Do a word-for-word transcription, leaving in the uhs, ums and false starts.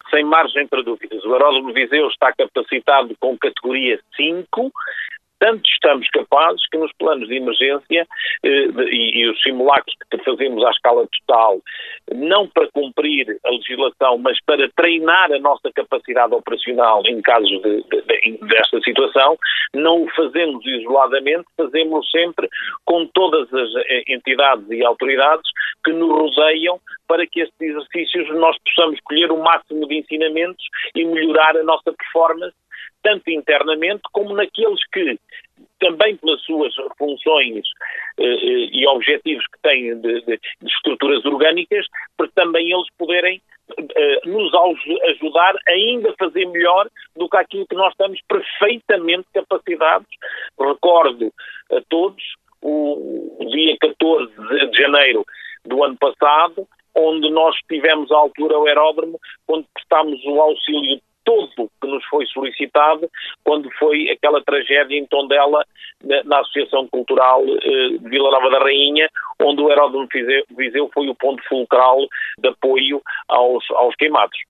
sem margem para dúvidas. O Aeródromo de Viseu está capacitado com categoria cinco, tanto estamos capazes que nos planos de emergência eh, de, e, e os simulacros que fazemos à escala total, não para cumprir a legislação, mas para treinar a nossa capacidade operacional em casos de, de, de, desta situação, não o fazemos isoladamente, fazemos sempre com todas as entidades e autoridades que nos rodeiam para que estes exercícios nós possamos colher o máximo de ensinamentos e melhorar a nossa performance, tanto internamente como naqueles que, também pelas suas funções eh, e objetivos que têm de, de, de estruturas orgânicas, para também eles poderem eh, nos ajudar a ainda fazer melhor do que aquilo que nós estamos perfeitamente capacitados. Recordo a todos o, o dia catorze de janeiro do ano passado, onde nós tivemos à altura o aeródromo, onde prestámos o auxílio todo que nos foi solicitado quando foi aquela tragédia em Tondela, na, na Associação Cultural eh, de Vila Nova da Rainha, onde o Aeródromo de Viseu, Viseu foi o ponto fulcral de apoio aos, aos queimados.